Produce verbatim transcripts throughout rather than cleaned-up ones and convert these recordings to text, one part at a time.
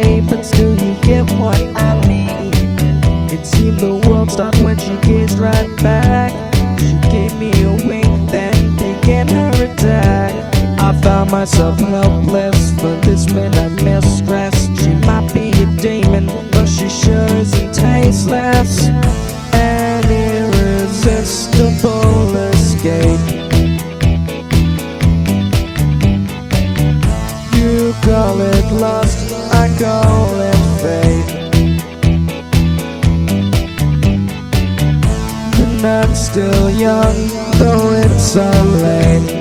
way, but still you get what I need. It seemed the world stopped when she gazed right back. She gave me a wink, then began her attack. I found myself helpless for this midnight mistress. She might be a demon, but she sure isn't tasteless. An irresistible escape. You call it lust, I call it fate. The night's still young, though it's so late.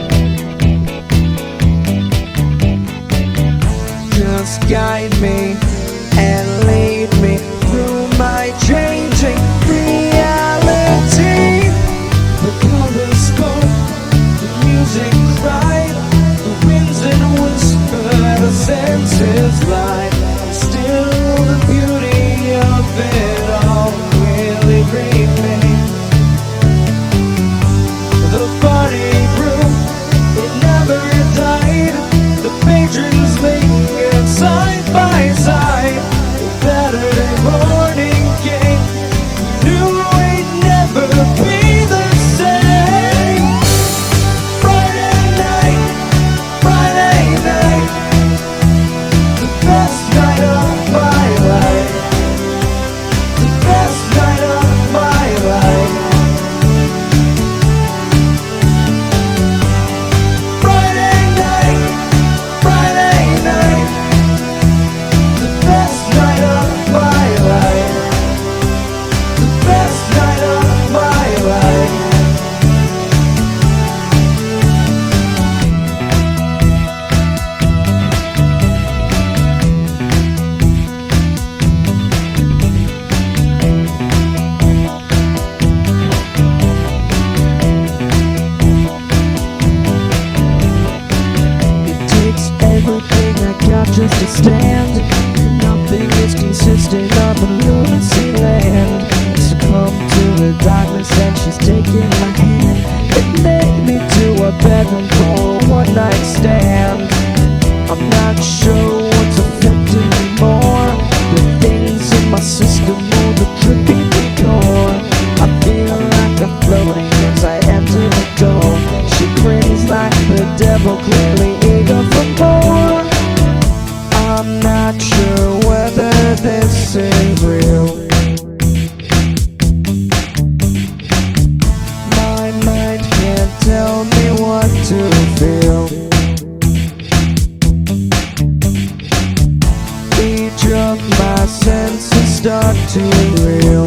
Just guide me and lead me through my changing reality. The colors spoke, the music cried, the winds and whisper, the senses lied. Still the beauty of it all really remained. The party grew, it never died. The patrons lingered side by side. Saturday morning came, knew we'd never be the same. Friday night, Friday night, the best night of my life, the best night of my life. Friday night, Friday night, the best night of my life, the best night of my life. It takes everything I got just to stand. Nothing is consistent up in lunacy land. Succumb to the darkness and she's taking my hand. It led me to a bedroom for a one night stand. I'm not sure what's affecting me more, the things in my system or the trippy decor. I feel like I'm floating as I enter the door. She grins like the devil, clearly eager for more. I'm not sure whether this is real. My mind can't tell me what to feel. Each of my senses start to reel.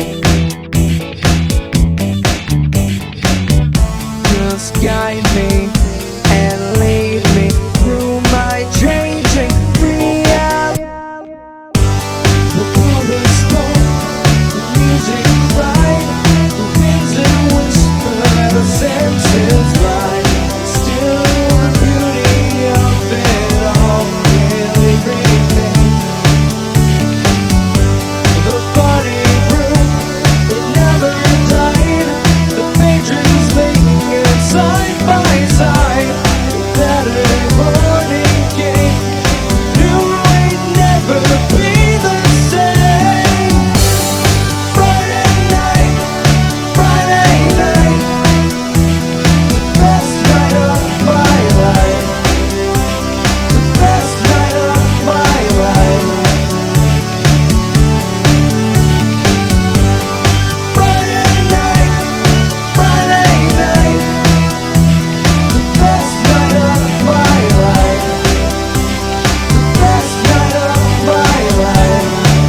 Just guide me and lead me through my changing reality. The colors spoke, the music cried, the winds and whisper, the senses lied. Still the beauty of it all really remained. The party grew, it never died. The patrons lingered side by side. Saturday morning came, knew we'd never be the same. Friday night, Friday night, the best night of my life, the best night of my life. Friday night, Friday night, the best night of my life, the best night of my life.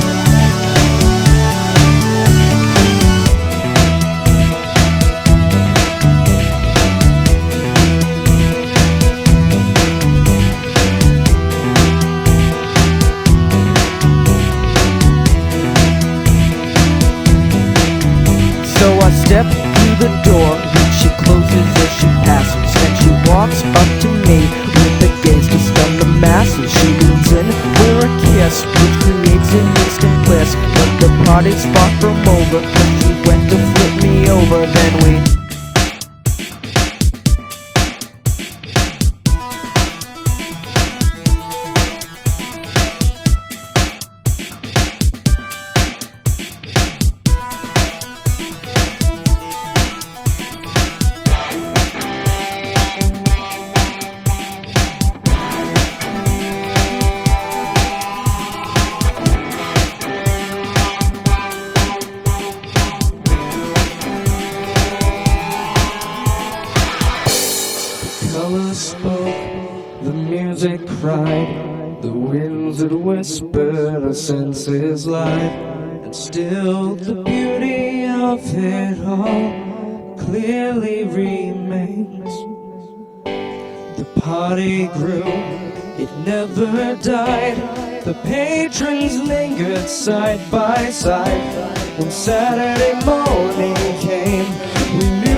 So I step through the door, which she closes as she passes. Then she walks up to me with a gaze to stun the masses. She leans in for a kiss, which creates an instant bliss. But the party's far from over, 'cause she went to flip me over. Then we whispered our senses lied, and still the beauty of it all clearly remains. The party grew, it never died. The patrons lingered side by side. When Saturday morning came, we knew